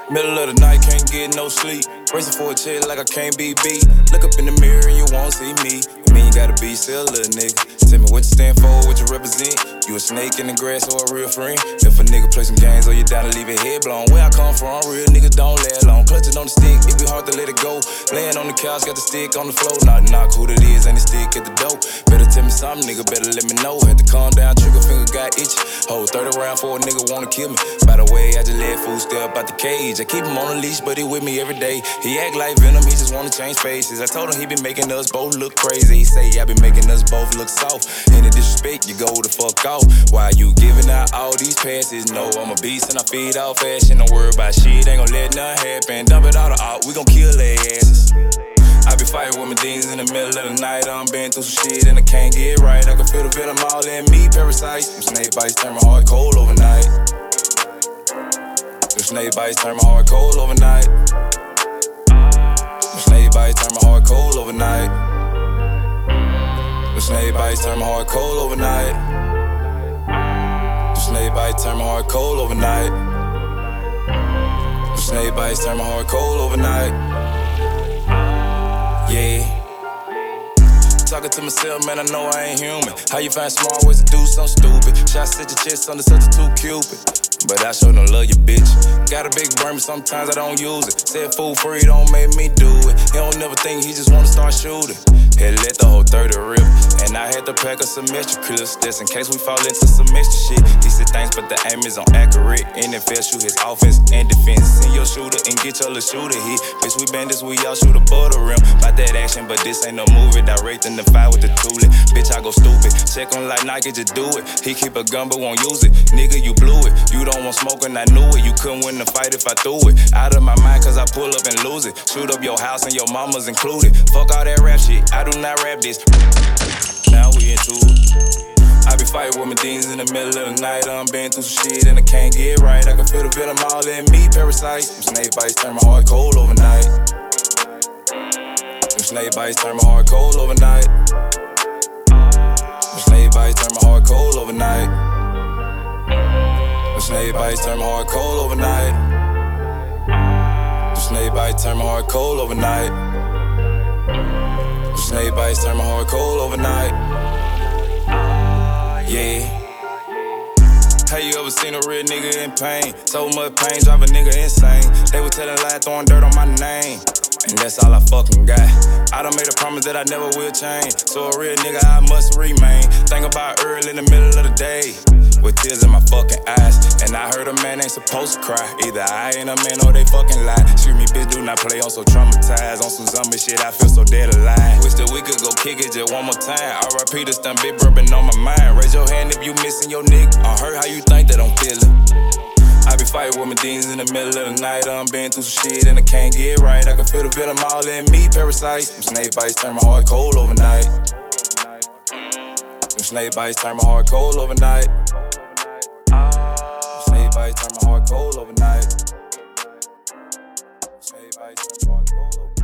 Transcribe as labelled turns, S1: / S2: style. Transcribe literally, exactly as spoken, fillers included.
S1: Middle of the night, can't get no sleep. Racing for a check like I can't be beat. Look up in the mirror and you won't see me. I mean, you gotta be still a little nigga. Tell me what you stand for, what you represent. You a snake in the grass or a real friend? If a nigga play some games or you down to leave your head blown. Where I come from, real niggas don't last long. Clutching on the stick, it be hard to let it go. Laying on the couch, got the stick on the floor. Knock, knock, who that is, and the stick at the door. Better tell me something, nigga, better let me know. Had to calm down, trigger finger got itchy. Hold thirty round for a nigga wanna kill me. By the way, I just let food step out the cage. I keep him on a leash, but he with me every day. He act like Venom, he just wanna change faces. I told him he been making us both look crazy. He say I been making us both look soft. Any disrespect, you go the fuck off. Why you giving out all these passes? No, I'm a beast and I feed off fashion. Don't worry about shit, ain't gon' let nothing happen. Dump it all out, we gon' kill their asses. I be fighting with my demons in the middle of the night. I'm been through some shit and I can't get right. I can feel the venom all in me, parasites. Them snake bites turn my heart cold overnight. Them snake bites turn my heart cold overnight. Them snake bites turn my heart cold overnight. Them snake bites turn my heart cold overnight. Them snake bites turn my heart cold overnight. Them snake bites turn my heart cold overnight. Yeah. Talking to myself, man, I know I ain't human. How you find smart ways to do something stupid? Shots at your chest under substitute Cupid. But I sure don't love you, bitch. Got a big burn, but sometimes I don't use it. Said fool free, don't make me do it. He don't never think, he just wanna start shooting. Had to let the whole thirty rip. And I had to pack a semester clips, just in case we fall into semester shit. He said thanks, but the aim is on accurate. N F L shoot his offense and defense. Send your shooter and get your little shooter hit. Bitch, we bandits, we all shoot above the rim. About that action, but this ain't no movie. Directing the fight with the toolie. Bitch, I go stupid. Check on like Nike, just do it. He keep a gun, but won't use it. Nigga, you blew it. You don't want smoke and I knew it. You couldn't win the fight if I threw it. Out of my mind, cause I pull up and lose it. Shoot up your house and your mama's included. Fuck all that rap shit. I do not rap this. Now we into it. I be fighting with my demons in the middle of the night. I'm been through some shit and I can't get right. I can feel the venom all in me, parasites. Them snake bites turn my heart cold overnight. Them snake bites turn my heart cold overnight. Them snake bites turn my heart cold overnight. Them snake bites turn my heart cold overnight. Them snake bites turn my heart cold overnight. Them snake bites turn my heart cold overnight. Yeah. Have you ever seen a real nigga in pain? So much pain, drive a nigga insane. They were telling lies, throwing dirt on my name. And that's all I fucking got. I done made a promise that I never will change. So a real nigga, I must remain. Think about early in the middle of the day, with tears in my fucking eyes. And I heard a man ain't supposed to cry. Either I ain't a man or they fucking lie. Shoot me, bitch, do not play. I'm so traumatized. On some zombie shit, I feel so dead alive. Wish that we could go kick it just one more time. R I P to stun, big bourbon on my mind. Raise your hand if you missing your nigga. I heard how you think that I'm feeling. I be fighting with my demons in the middle of the night. I'm been through some shit and I can't get right. I can feel the venom all in me, parasites. Them snake bites turn my heart cold overnight. Them snake bites turn my heart cold overnight. Them snake bites turn my heart cold overnight. Snake bites turn my heart cold overnight.